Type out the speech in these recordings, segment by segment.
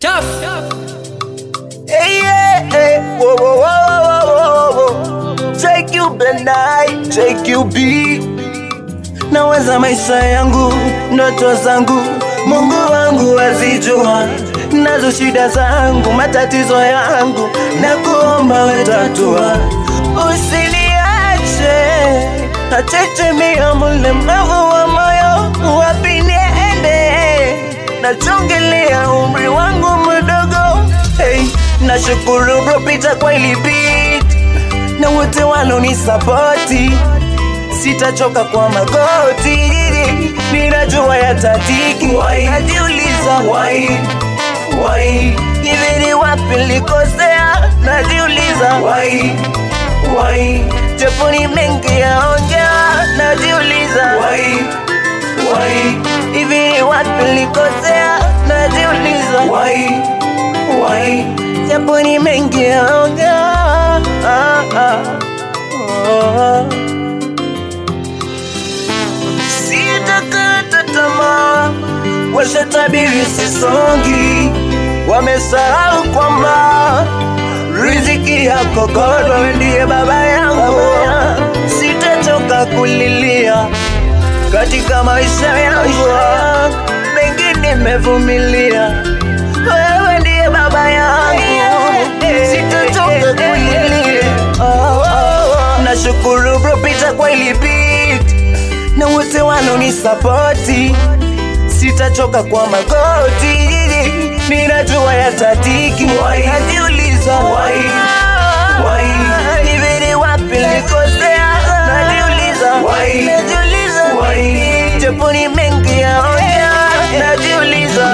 Tough. Hey, yeah, hey. Whoa, whoa, whoa, whoa, whoa, whoa. Take you Benai, take you B. Nawaza maisha yangu, ndoto zangu, Mungu wangu azijua. Nazo shida zangu, matatizo yangu, na kuomba wetatua. Usiniache, nachechemea mlemavu wa moyo, wapi niende? Nachongelea umri wangu mdogo. Hey, nashukuru bro pita kwa ili beat, na wote walonisapoti. Sitachoka kwa magoti, ninajua yatatiki. Najiuliza why hivi ni wapi nilikosea? Najiuliza why japo ni mengi yaongea. Najiuliza why hivi ni wapi nilikosea? Najiuliza why japo ni mengi yaongea. Sitakata tamaa, washatabiri sisongi. Wamesahau kwamba riziki yako God, wewe ndiye baba yangu. Sitachoka kulilia katika maisha yangu, mengi nimevumilia. Wewe ndiye baba yangu, sitachoka kulilia. Nashukuru bro pita kwa ili beat, na wote walonisapoti. Sitachoka kwa magoti, ninajua yatatiki. Najiuliza hivi ni wapi nilikosea? Najiuliza japo ni mengi yaongea. Najiuliza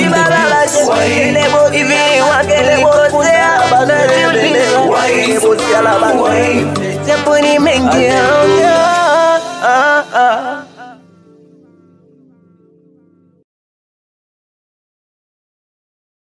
hivi ni wapi nilikosea? Najiuliza japo ni mengi yaongea.